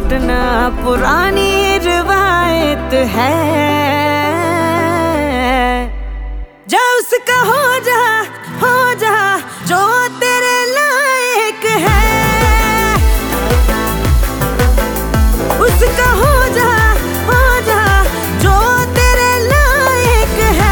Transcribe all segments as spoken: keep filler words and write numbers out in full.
लौटना पुरानी रिवायत है। जा उसका हो जा, हो जा जो तेरे लायक है। उसका हो जा, हो जा जो तेरे लायक है।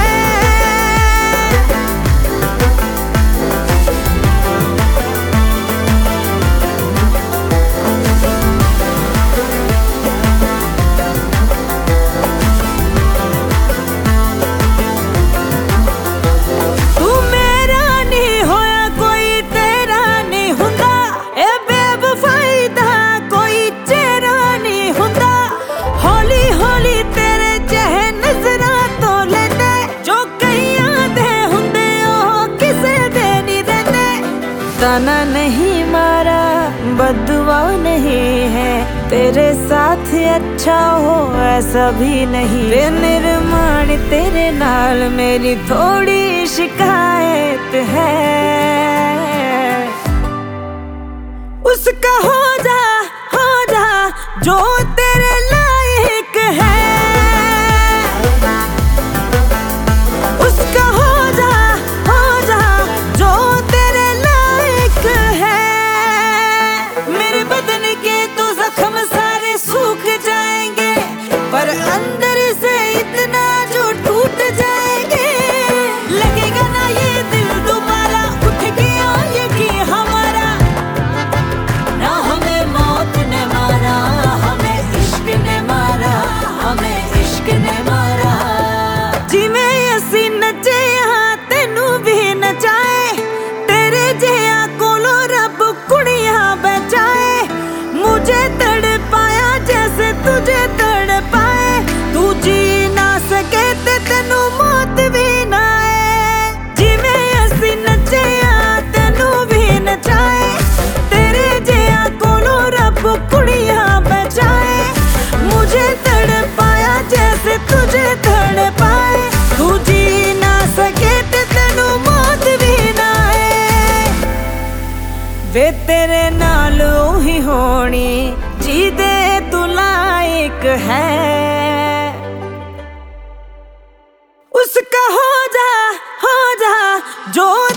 तू मेरा नहीं होया कोई तेरा नहीं हुंदा, ए बेवफाई दा कोई चेहरा नहीं हुंदा। हौली हौली तेरे चेहरे नजरां तो लेंदे, जो कईयां दे हुंदे ओ किसे दे नहीं देंदे। ताना नहीं मारा बददुआ नहीं है, तेरे साथ अच्छा हो ऐसा भी नहीं। वे निर्माण तेरे नाल मेरी थोड़ी शिकायत है। उसका हो जा, हो जा जो तेरे लायक है। उसका हो जा, हो जा जो तेरे लायक है। मेरे बदन के तो जख्म सारे सूख जाएंगे, पर अंदर से इतना जो टूट जाएंगे। लगेगा ना ये दिल दोबारा, उठ गया यकीन हमारा। ना हमें मौत ने मारा, हमें इश्क ने मारा, हमें इश्क ने मारा। जिवें असी नचे हाँ तेनू भी नचाए, तेरे जिहा कोलों रब कुड़ियां बचाए। मुझे तड़पाया जैसे तुझे तड़पाए, तू जी ना सके ते तेनू मौत भी ना आए। जिवें असी नचे हाँ तेनू भी नचाए, तेरे जिहा कोलों रब कुड़ियां बचाए। मुझे तड़पाया जैसे तुझे तड़पाए, तू जी ना सके ते तेनू मौत भी ना आए। वे तेरे नाल ओही होनी जी दे तू लायक है। उसका हो जा, हो जा जो